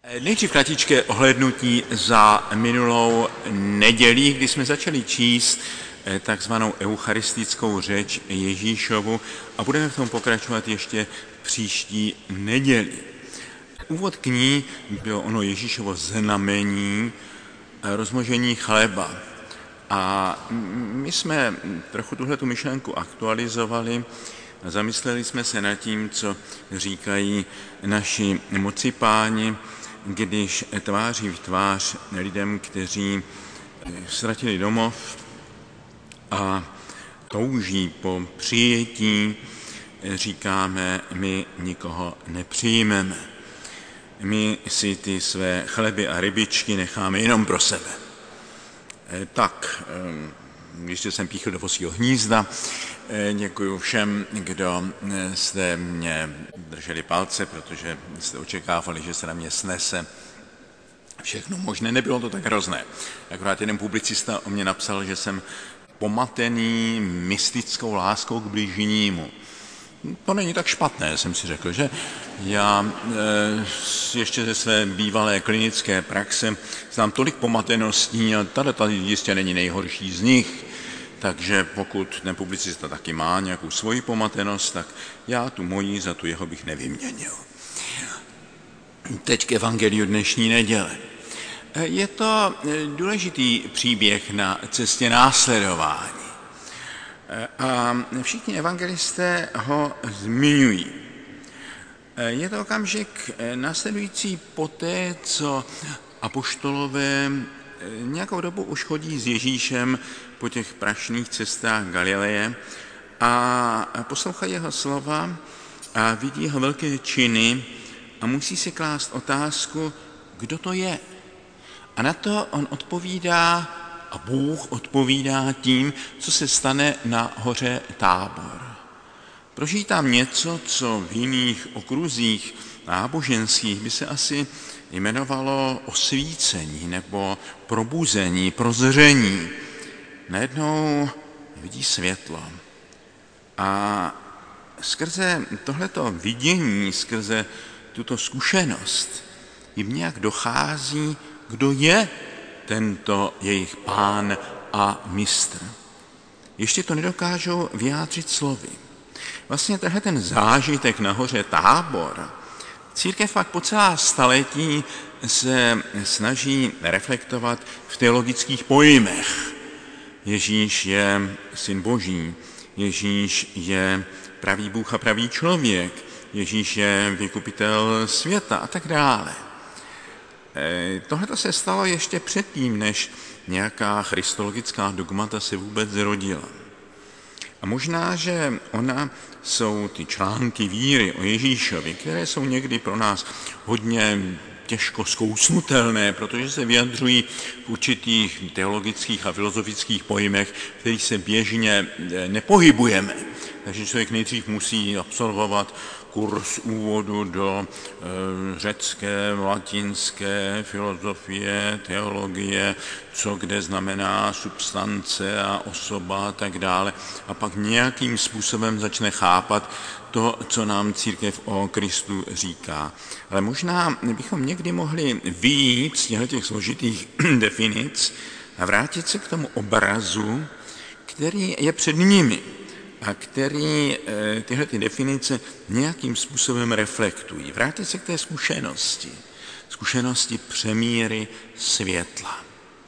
Nejdřív kratičké ohlédnutí za minulou nedělí, kdy jsme začali číst takzvanou eucharistickou řeč Ježíšovu a budeme v tom pokračovat ještě příští neděli. Úvod k ní bylo ono Ježíšovo znamení rozmnožení chleba. A my jsme trochu tuhletu myšlenku aktualizovali a zamysleli jsme se nad tím, co říkají naši mocipáni, když tváří v tvář lidem, kteří ztratili domov a touží po přijetí, říkáme, my nikoho nepřijmeme. My si ty své chleby a rybičky necháme jenom pro sebe. Tak, když jsem píchl do vosího hnízda, děkuji všem, kdo jste mě drželi palce, protože jste očekávali, že se na mě snese všechno možné. Nebylo to tak hrozné. Akorát jeden publicista o mě napsal, že jsem pomatený mystickou láskou k bližnímu. To není tak špatné, jsem si řekl, že já ještě ze své bývalé klinické praxe znám tolik pomateností a tady jistě není nejhorší z nich. Takže pokud ten publicista taky má nějakou svoji pomatenost, tak já tu moji za tu jeho bych nevyměnil. Teď k evangeliu dnešní neděle. Je to důležitý příběh na cestě následování. A všichni evangelisté ho zmiňují. Je to okamžik následující poté, co apoštolové nějakou dobu už chodí s Ježíšem po těch prašných cestách Galileje a poslouchají jeho slova a vidí jeho velké činy a musí si klást otázku, kdo to je. A na to on odpovídá a Bůh odpovídá tím, co se stane na hoře Tábor. Prožijí tam něco, co v jiných okruzích náboženských by se asi jmenovalo osvícení nebo probuzení, prozření. Najednou vidí světlo. A skrze tohleto vidění, skrze tuto zkušenost jim nějak dochází, kdo je tento jejich pán a mistr. Ještě to nedokážou vyjádřit slovy. Vlastně tenhle ten zážitek na hoře Tábor, církev pak po celá staletí se snaží reflektovat v teologických pojmech. Ježíš je syn Boží, Ježíš je pravý Bůh a pravý člověk, Ježíš je vykupitel světa a tak dále. Tohle se stalo ještě předtím, než nějaká christologická dogmata se vůbec zrodila. A možná, že ona jsou ty články víry o Ježíšovi, které jsou někdy pro nás hodně těžko zkousnutelné, protože se vyjadřují v určitých teologických a filozofických pojmech, kterých se běžně nepohybujeme. Takže člověk nejdřív musí absolvovat kurz úvodu do řecké, latinské filozofie, teologie, co kde znamená substance a osoba a tak dále. A pak nějakým způsobem začne chápat to, co nám církev o Kristu říká. Ale možná bychom někdy mohli vyjít z těch složitých definic a vrátit se k tomu obrazu, který je před nimi a který tyhle definice nějakým způsobem reflektují. Vrátit se k té zkušenosti přemíry světla.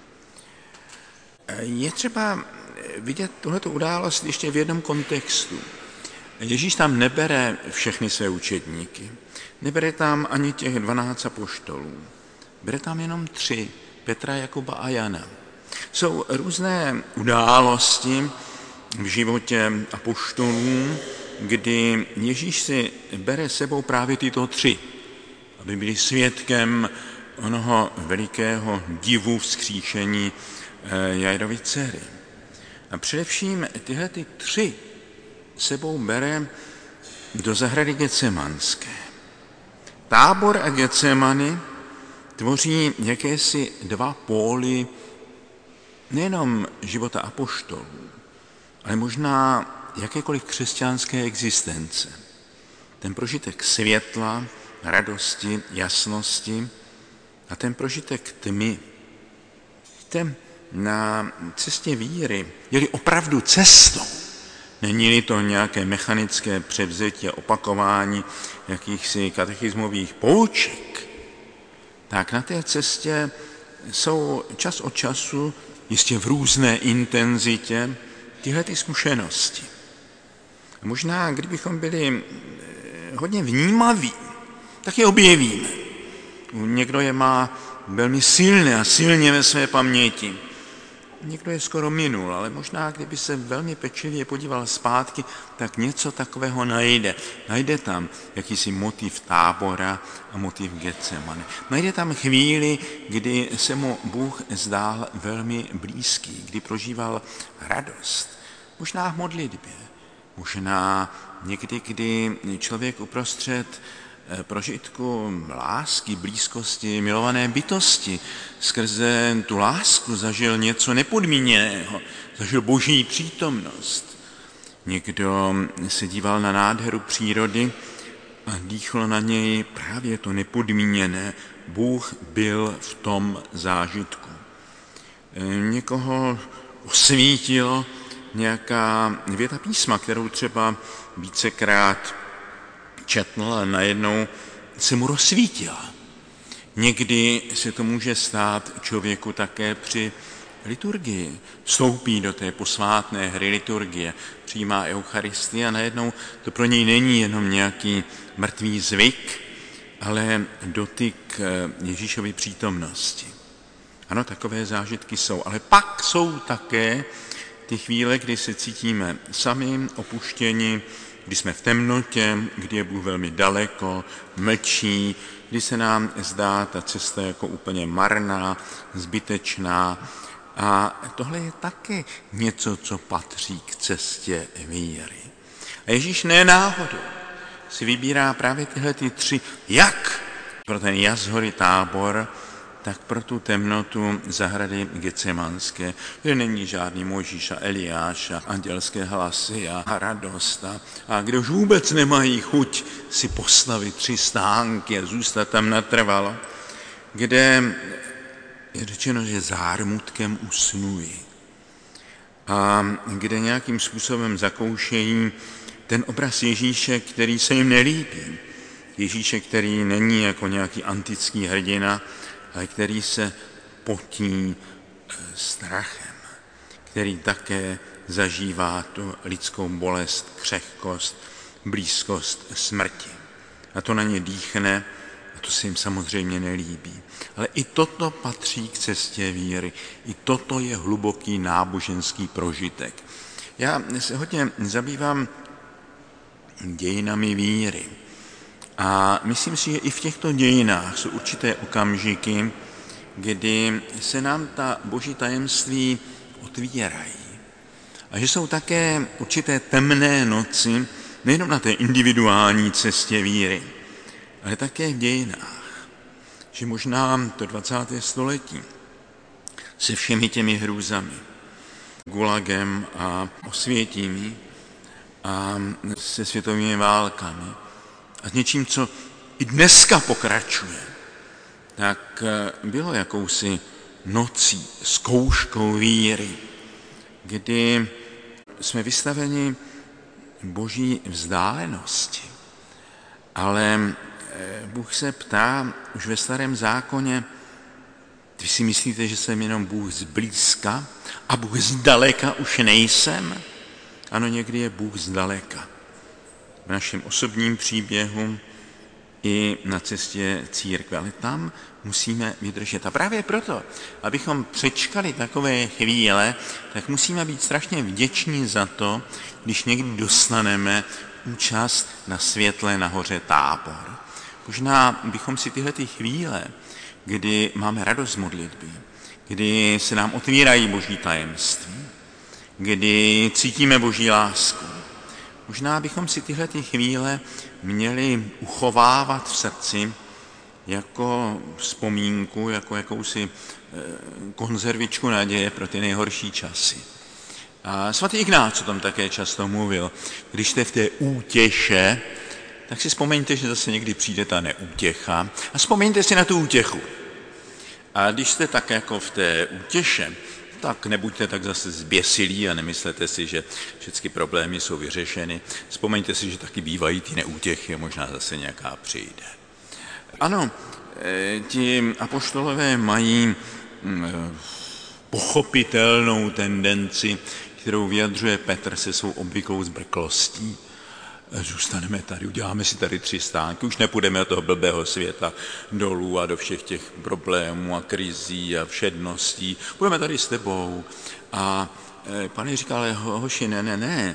Je třeba vidět tuhletu událost ještě v jednom kontextu. Ježíš tam nebere všechny své učedníky. Nebere tam ani těch 12 apoštolů. Bere tam jenom 3, Petra, Jakuba a Jana. Jsou různé události v životě apoštolů, kdy Ježíš si bere sebou právě tyto 3, aby byli svědkem onoho velikého divu vzkříšení Jairovy dcery. A především tyhle 3 sebou bere do zahrady Getsemanské. Tábor a Getsemany tvoří jakési 2 póly nejenom života apoštolů, ale možná jakékoliv křesťanské existence. Ten prožitek světla, radosti, jasnosti a ten prožitek tmy. Víte, na cestě víry, je-li opravdu cestou, není-li to nějaké mechanické převzetí a opakování jakýchsi katechismových pouček, tak na té cestě jsou čas od času, jistě v různé intenzitě, tyhle ty zkušenosti. Možná, kdybychom byli hodně vnímaví, tak je objevíme. Někdo je má velmi silné a silně ve své paměti. Někdo je skoro minul, ale možná, kdyby se velmi pečlivě podíval zpátky, tak něco takového najde. Najde tam jakýsi motiv Tábora a motiv Getsemane. Najde tam chvíli, kdy se mu Bůh zdál velmi blízký, kdy prožíval radost. Možná v modlitbě, možná někdy, kdy člověk uprostřed prožitku lásky, blízkosti, milované bytosti, skrze tu lásku zažil něco nepodmíněného, zažil Boží přítomnost. Někdo se díval na nádheru přírody a dýchlo na něj právě to nepodmíněné. Bůh byl v tom zážitku. Někoho osvítilo nějaká věta písma, kterou třeba vícekrát četl a najednou se mu rozsvítila. Někdy se to může stát člověku také při liturgii. Vstoupí do té posvátné hry liturgie, přijímá Eucharistii a najednou to pro něj není jenom nějaký mrtvý zvyk, ale dotyk Ježíšovy přítomnosti. Ano, takové zážitky jsou, ale pak jsou také ty chvíle, kdy se cítíme sami, opuštěni, kdy jsme v temnotě, kdy je Bůh velmi daleko, mlčí, kdy se nám zdá ta cesta jako úplně marná, zbytečná. A tohle je taky něco, co patří k cestě víry. A Ježíš nenáhodou si vybírá právě tyhle ty tři, jak pro ten jas hory Tábor, tak pro tu temnotu zahrady Getsemanské, kde není žádný Mojžíš a Eliáš a andělské hlasy a radost. A kde už vůbec nemají chuť si postavit 3 stánky a zůstat tam natrvalo, kde je řečeno, že zármutkem usnují. A kde nějakým způsobem zakoušejí ten obraz Ježíše, který se jim nelíbí. Ježíše, který není jako nějaký antický hrdina, ale který se potí strachem, který také zažívá tu lidskou bolest, křehkost, blízkost smrti. A to na ně dýchne, a to se jim samozřejmě nelíbí. Ale i toto patří k cestě víry. I toto je hluboký náboženský prožitek. Já se hodně zabývám dějinami víry. A myslím si, že i v těchto dějinách jsou určité okamžiky, kdy se nám ta boží tajemství otvírají. A že jsou také určité temné noci, nejenom na té individuální cestě víry, ale také v dějinách. Že možná to 20. století se všemi těmi hrůzami, gulagem a Osvětimí a se světovými válkami a s něčím, co i dneska pokračuje, tak bylo jakousi nocí, zkouškou víry, kdy jsme vystaveni boží vzdálenosti. Ale Bůh se ptá už ve Starém zákoně, vy si myslíte, že jsem jenom Bůh zblízka a Bůh zdaleka už nejsem? Ano, někdy je Bůh zdaleka. V našem osobním příběhu i na cestě církve, ale tam musíme vydržet. A právě proto, abychom přečkali takové chvíle, tak musíme být strašně vděční za to, když někdy dostaneme účast na světle na hoře Tábor. Možná bychom si tyhle chvíle, kdy máme radost z modlitby, kdy se nám otvírají boží tajemství, kdy cítíme boží lásku, možná bychom si tyhle chvíle měli uchovávat v srdci jako vzpomínku, jako jakousi konzervičku naděje pro ty nejhorší časy. A svatý Ignác o tom také často mluvil. Když jste v té útěše, tak si vzpomeňte, že zase někdy přijde ta neútěcha a vzpomeňte si na tu útěchu. A když jste tak jako v té útěše, tak nebuďte tak zase zběsilí a nemyslete si, že všechny problémy jsou vyřešeny. Vzpomeňte si, že taky bývají ty neútěchy a možná zase nějaká přijde. Ano, ti apoštolové mají pochopitelnou tendenci, kterou vyjadřuje Petr se svou obvyklou zbrklostí. Zůstaneme tady, uděláme si tady 3 stánky, už nepůjdeme do toho blbého světa dolů a do všech těch problémů a krizí a všedností. Budeme tady s tebou. A Pane říká, ale hoši, ne,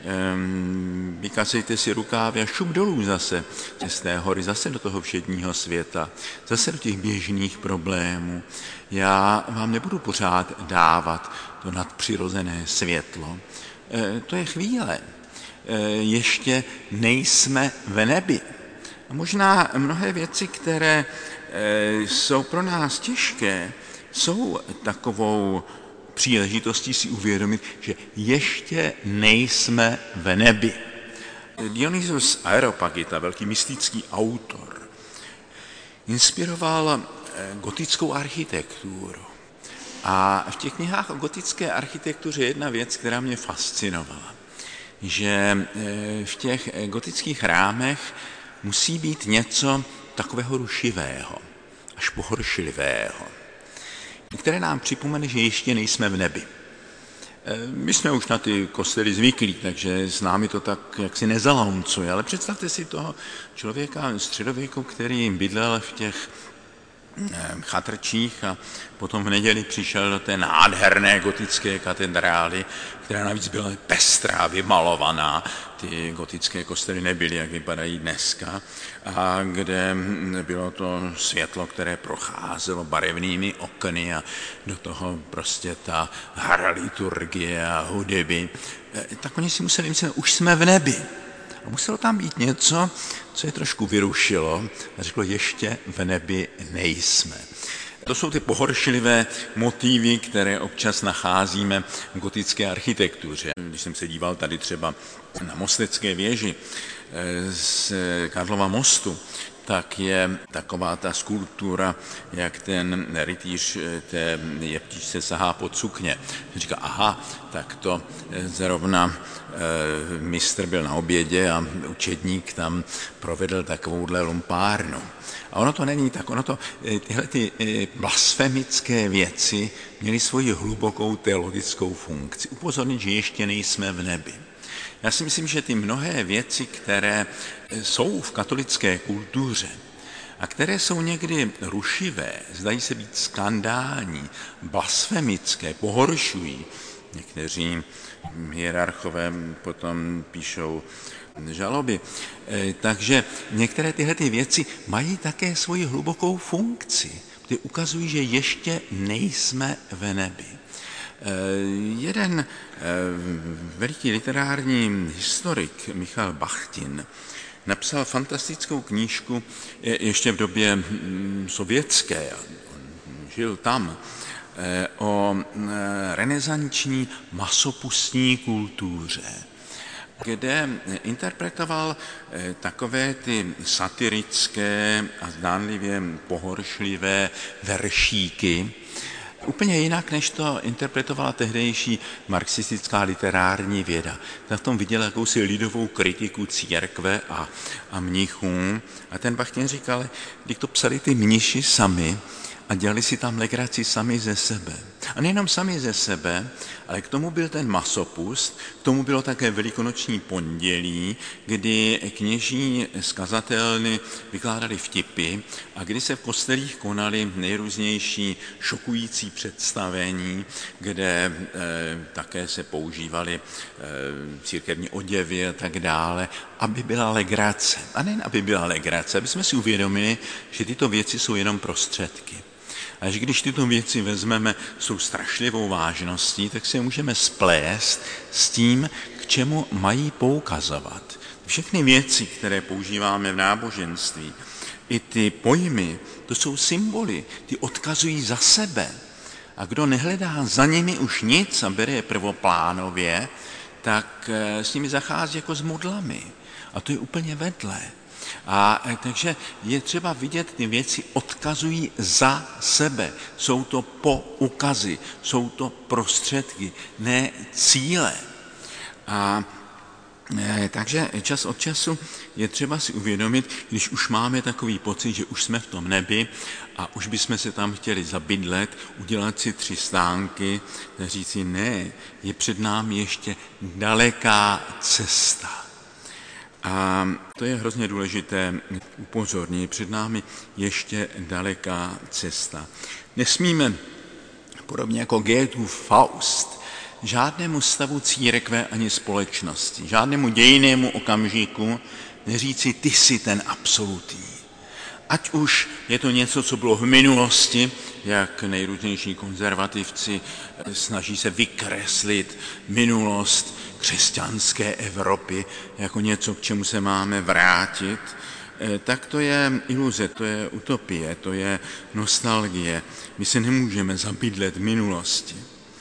vykacejte si rukávy a šup dolů zase z té hory, zase do toho všedního světa, zase do těch běžných problémů. Já vám nebudu pořád dávat to nadpřirozené světlo. To je chvíle. Ještě nejsme v nebi. A možná mnohé věci, které jsou pro nás těžké, jsou takovou příležitostí si uvědomit, že ještě nejsme v nebi. Dionysius Areopagita, velký mystický autor, inspiroval gotickou architekturu. A v těch knihách o gotické architektuře je jedna věc, která mě fascinovala. Že v těch gotických chrámech musí být něco takového rušivého, až pohoršilivého, které nám připomene, že ještě nejsme v nebi. My jsme už na ty kostely zvyklí, takže s námi to tak jaksi nezalomcuje, ale představte si toho člověka středověku, který bydlel v těch chatrčích a potom v neděli přišel do té nádherné gotické katedrály, která navíc byla pestrá, vymalovaná. Ty gotické kostely nebyly, jak vypadají dneska, a kde bylo to světlo, které procházelo barevnými okny a do toho prostě ta hra liturgie a hudeby. Tak oni si museli myslet, už jsme v nebi. A muselo tam být něco, co je trošku vyrušilo a řeklo, ještě v nebi nejsme. To jsou ty pohoršilivé motivy, které občas nacházíme v gotické architektuře. Když jsem se díval tady třeba na Mostecké věži z Karlova mostu, tak je taková ta skulptura, jak ten rytíř té jeptičce sahá pod sukně. Říká, aha, tak to zrovna mistr byl na obědě a učedník tam provedl takovouhle lumpárnu. A ono to není tak, tyhle ty blasfemické věci měly svoji hlubokou teologickou funkci. Upozornit, že ještě nejsme v nebi. Já si myslím, že ty mnohé věci, které jsou v katolické kultuře a které jsou někdy rušivé, zdají se být skandální, blasfemické, pohoršují. Někteří hierarchové potom píšou žaloby. Takže některé tyhle ty věci mají také svoji hlubokou funkci, které ukazují, že ještě nejsme v nebi. Jeden veliký literární historik, Michal Bachtin, napsal fantastickou knížku ještě v době sovětské, on žil tam, o renesanční masopustní kultuře, kde interpretoval takové ty satirické a zdánlivě pohoršlivé veršíky, úplně jinak, než to interpretovala tehdejší marxistická literární věda. Ta v tom viděla jakousi lidovou kritiku církve a mnichů. A ten Bachtin říkal, když to psali ty mniši sami a dělali si tam legraci sami ze sebe. A nejenom sami ze sebe, ale k tomu byl ten masopust, k tomu bylo také velikonoční pondělí, kdy kněží z kazatelny vykládali vtipy a kdy se v kostelích konaly nejrůznější šokující představení, kde také se používaly církevní oděvy a tak dále, aby byla legrace. A nejen aby byla legrace, aby jsme si uvědomili, že tyto věci jsou jenom prostředky. A že když tyto věci vezmeme jsou strašlivou vážností, tak se můžeme splést s tím, k čemu mají poukazovat. Všechny věci, které používáme v náboženství, i ty pojmy, to jsou symboly, ty odkazují za sebe. A kdo nehledá za nimi už nic a bere je prvoplánově, tak s nimi zachází jako s modlami. A to je úplně vedle. Takže je třeba vidět, ty věci odkazují za sebe. Jsou to poukazy, jsou to prostředky, ne cíle. Takže čas od času je třeba si uvědomit, když už máme takový pocit, že už jsme v tom nebi a už bychom se tam chtěli zabydlet, udělat si 3 stánky, říct si ne, je před námi ještě daleká cesta. A to je hrozně důležité upozornit, před námi ještě daleká cesta. Nesmíme, podobně jako Goethův Faust, žádnému stavu církve ani společnosti, žádnému dějinnému okamžiku neříci, ty jsi ten absolutní. Ať už je to něco, co bylo v minulosti, jak nejrůznější konzervativci snaží se vykreslit minulost křesťanské Evropy jako něco, k čemu se máme vrátit, tak to je iluze, to je utopie, to je nostalgie. My se nemůžeme zabydlet v minulosti.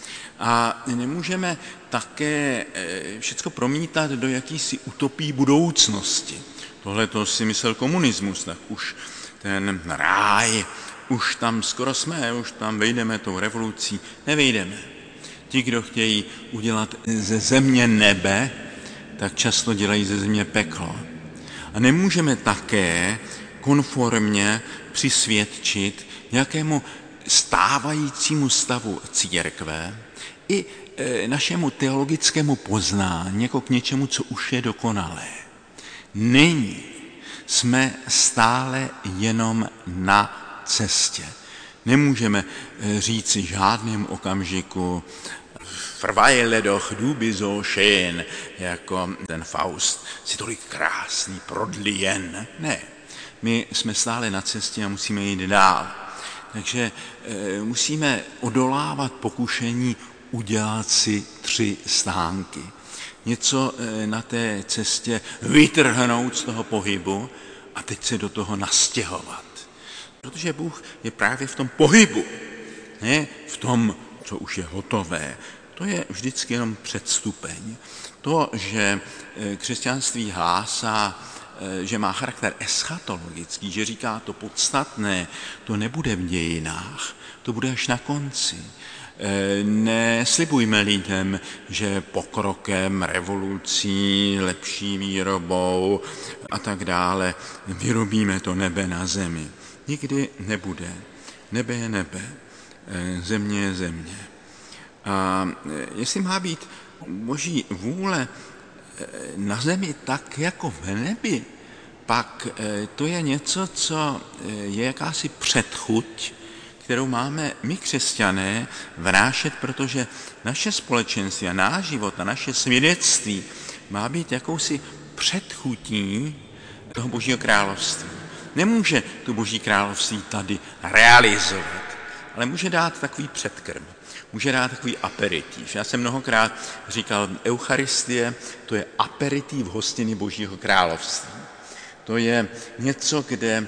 A nemůžeme také všecko promítat do jakýsi utopí budoucnosti. Tohle to si myslel komunismus, tak už ten ráj, už tam skoro jsme, už tam vejdeme tou revolucí. Nevejdeme. Ti, kdo chtějí udělat ze země nebe, tak často dělají ze země peklo. A nemůžeme také konformně přisvědčit nějakému stávajícímu stavu církve i našemu teologickému poznání jako k něčemu, co už je dokonalé. Není. Jsme stále jenom na cestě. Nemůžeme říci žádném okamžiku Verweile doch, du bist so schön, jako ten Faust, si tolik krásný, prodlien. Ne, my jsme stále na cestě a musíme jít dál. Takže musíme odolávat pokušení udělat si 3 stánky. Něco na té cestě vytrhnout z toho pohybu a teď se do toho nastěhovat. Protože Bůh je právě v tom pohybu, ne v tom, co už je hotové. To je vždycky jenom předstupeň. To, že křesťanství hlásá, že má charakter eschatologický, že říká to podstatné, to nebude v dějinách, to bude až na konci. Neslibujme lidem, že pokrokem, revolucí, lepší výrobou a tak dále vyrobíme to nebe na zemi. Nikdy nebude. Nebe je nebe, země je země. A jestli má být Boží vůle na zemi tak jako v nebi, pak to je něco, co je jakási předchuť, kterou máme my křesťané vnášet, protože naše společenství a náš život a naše svědectví má být jakousi předchutí toho Božího království. Nemůže tu Boží království tady realizovat, ale může dát takový předkrm, může dát takový aperitiv. Já jsem mnohokrát říkal, Eucharistie, to je aperitiv hostiny Božího království. To je něco, kde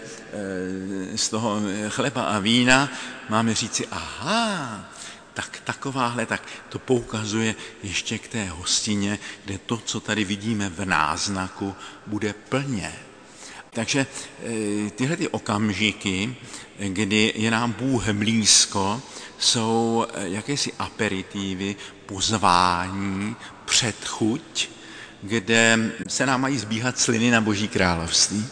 z toho chleba a vína máme říci, aha, tak takováhle, tak to poukazuje ještě k té hostině, kde to, co tady vidíme v náznaku, bude plně. Takže tyhle ty okamžiky, kdy je nám Bůh blízko, jsou jakési aperitivy, pozvání, předchuť, kde se nám mají zbíhat sliny na Boží království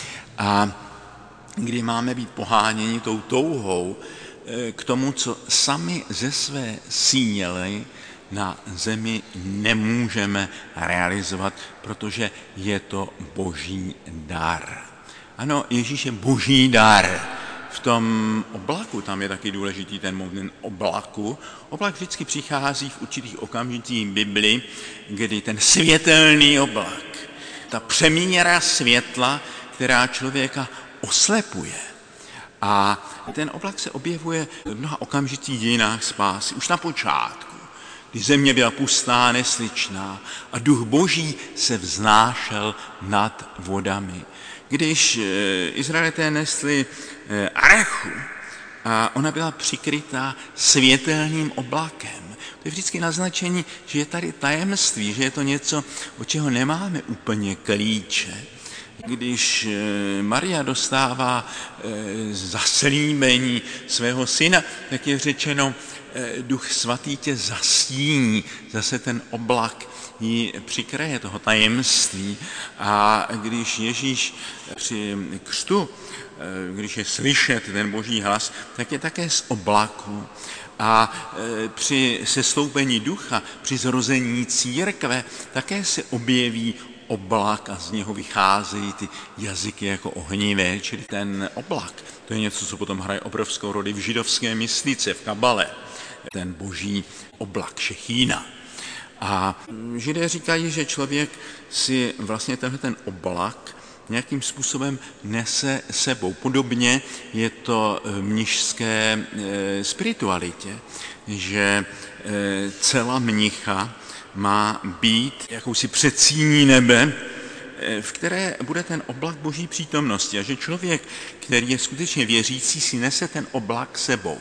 a kdy máme být poháněni tou touhou k tomu, co sami ze své síly na zemi nemůžeme realizovat, protože je to Boží dar. Ano, Ježíš je Boží dar. V tom oblaku, tam je taky důležitý ten moment oblaku. Oblak vždycky přichází v určitých okamžicích Bibli, kdy ten světelný oblak, ta přemíra světla, která člověka oslepuje. A ten oblak se objevuje v mnoha okamžicích dějinách spásy, už na počátku, kdy země byla pustá, nesličná a duch Boží se vznášel nad vodami. Když Izraelité nesli arechu a ona byla přikrytá světelným oblakem. To je vždycky naznačení, že je tady tajemství, že je to něco, od čeho nemáme úplně klíče. Když Maria dostává zaslíbení svého syna, tak je řečeno, Duch svatý tě zastíní, zase ten oblak ji přikryje toho tajemství. A když Ježíš při křtu, když je slyšet ten boží hlas, tak je také z oblaku. A při sestoupení ducha, při zrození církve, také se objeví oblak a z něho vycházejí ty jazyky jako ohnivé, čili ten oblak. To je něco, co potom hraje obrovskou roli v židovské mystice, v kabale. Ten boží oblak šechína. A Židé říkají, že člověk si vlastně ten oblak nějakým způsobem nese sebou. Podobně je to v mnišské spiritualitě, že cela mnicha má být jakousi předsíní nebe, v které bude ten oblak boží přítomnosti a že člověk, který je skutečně věřící, si nese ten oblak sebou.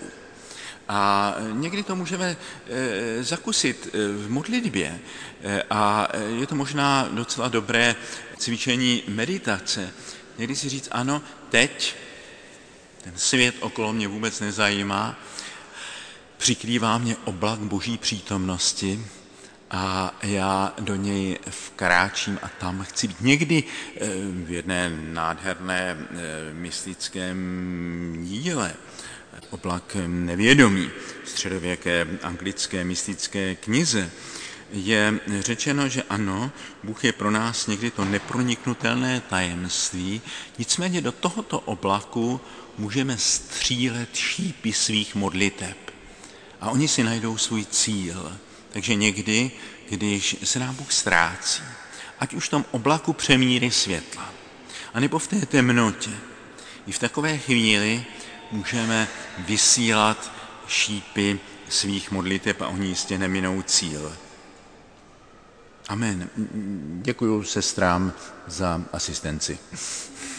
A někdy to můžeme zakusit v modlitbě a je to možná docela dobré cvičení meditace. Někdy si říct, ano, teď ten svět okolo mě vůbec nezajímá, přikrývá mě oblak boží přítomnosti a já do něj vkráčím a tam chci být. Někdy v jedné nádherné mystickém díle Oblak nevědomí, středověké anglické mystické knize, je řečeno, že ano, Bůh je pro nás někdy to neproniknutelné tajemství, nicméně do tohoto oblaku můžeme střílet šípy svých modliteb. A oni si najdou svůj cíl. Takže někdy, když se nám Bůh ztrácí, ať už v tom oblaku přemíry světla, anebo v té temnotě, i v takové chvíli můžeme vysílat šípy svých modliteb a oni jistě neminou cíl. Amen. Děkuji sestrám za asistenci.